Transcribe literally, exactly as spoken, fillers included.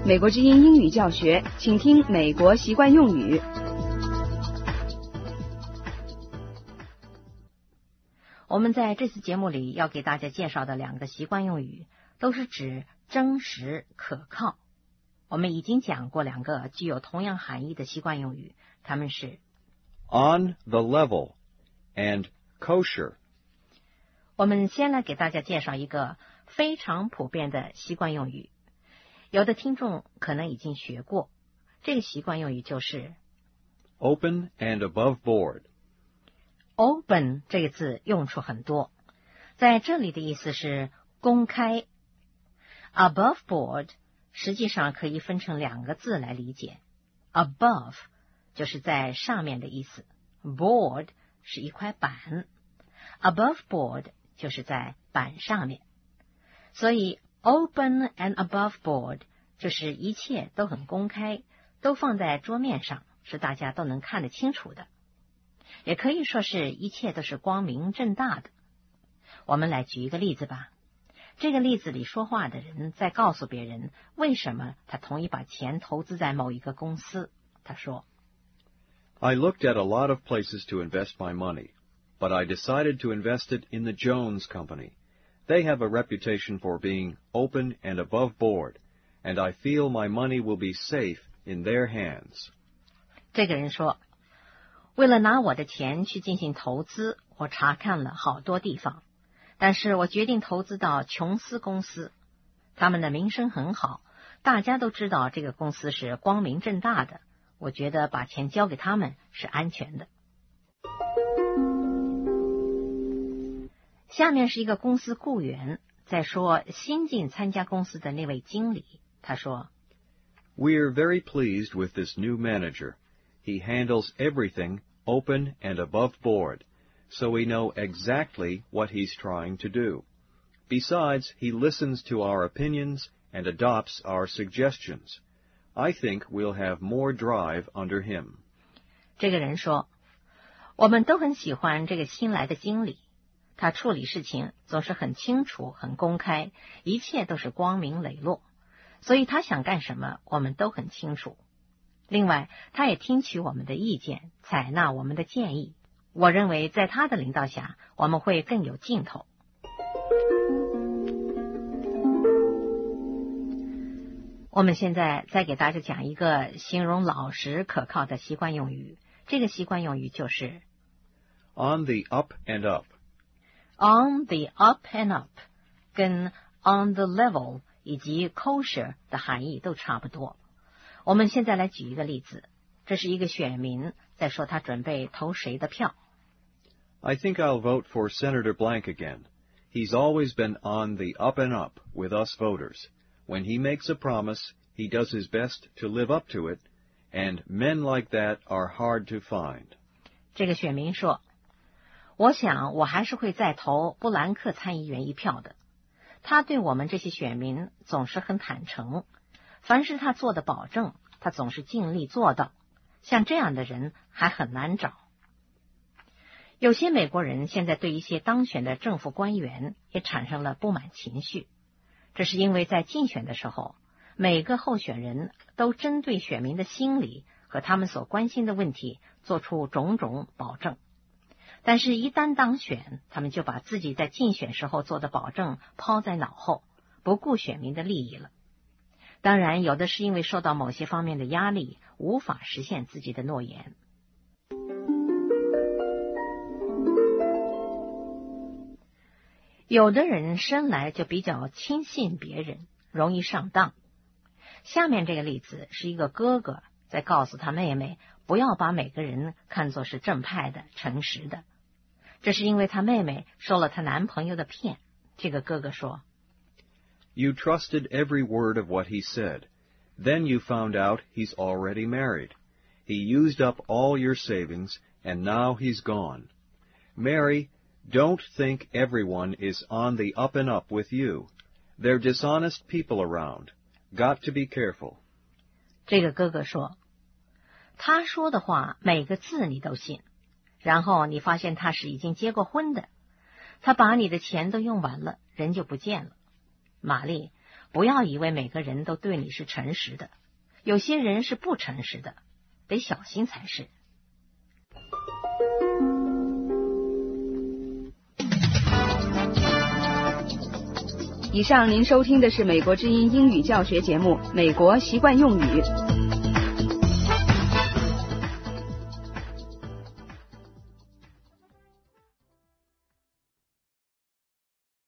美国之音英语教学，请听美国习惯用语。 我们在这次节目里要给大家介绍的两个习惯用语，都是指真实可靠。我们已经讲过两个具有同样含义的习惯用语，它们是 on the level and kosher。 我们先来给大家介绍一个非常普遍的习惯用语，有的听众可能已经学过，这个习惯用语就是 open and above board。 open 这个字用处很多，在这里的意思是公开。 above board 实际上可以分成两个字来理解， above 就是在上面的意思， board 是一块板， above board 就是在板上面。所以 open and above board 就是一切都很公开，都放在桌面上，是大家都能看得清楚的，也可以说是一切都是光明正大的。我们来举一个例子吧。这个例子里说话的人在告诉别人为什么他同意把钱投资在某一个公司。他说 I looked at a lot of places to invest my money, but I decided to invest it in the Jones Company. They have a reputation for being open and above board, and I feel my money will be safe in their hands. 这个人说，为了拿我的钱去进行投资，我查看了好多地方，但是我决定投资到琼斯公司。他们的名声很好，大家都知道这个公司是光明正大的，我觉得把钱交给他们是安全的。下面是一个公司雇员在说新进参加公司的那位经理。他说 We're very pleased with this new manager. He handles everything open and above board, so we know exactly what he's trying to do. Besides, he listens to our opinions and adopts our suggestions. I think we'll have more drive under him. 这个人说，我们都很喜欢这个新来的经理，他处理事情总是很清楚、很公开，一切都是光明磊落，所以他想干什么，我们都很清楚。另外，他也听取我们的意见，采纳我们的建议。我认为在他的领导下，我们会更有劲头。我们现在再给大家讲一个形容老实可靠的习惯用语，这个习惯用语就是 on the up and up。 on the up and up 跟 on the level 以及 kosher 的含义都差不多。我们现在来举一个例子，这是一个选民在说他准备投谁的票。 I think I'll vote for Senator Blank again. He's always been on the up and up with us voters. When he makes a promise, he does his best to live up to it, and men like that are hard to find. 这个选民说，我想我还是会再投布兰克参议员一票的。他对我们这些选民总是很坦诚，凡是他做的保证，他总是尽力做到。像这样的人还很难找。有些美国人现在对一些当选的政府官员也产生了不满情绪，这是因为在竞选的时候，每个候选人都针对选民的心理和他们所关心的问题做出种种保证，但是一旦当选，他们就把自己在竞选时候做的保证抛在脑后，不顾选民的利益了。当然，有的是因为受到某些方面的压力，无法实现自己的诺言。有的人生来就比较轻信别人，容易上当。下面这个例子是一个哥哥在告诉他妹妹，不要把每个人看作是正派的、诚实的。这是因为他妹妹受了她男朋友的骗。这个哥哥说， You trusted every word of what he said. Then you found out he's already married. He used up all your savings, and now he's gone. Mary, don't think everyone is on the up and up with you. They're dishonest people around. Got to be careful. 这个哥哥说，他说的话每个字你都信，然后你发现他是已经结过婚的，他把你的钱都用完了，人就不见了。玛丽， 不要以为每个人都对你是诚实的，有些人是不诚实的，得小心才是。 以上您收听的是美国之音英语教学节目《美国习惯用语》。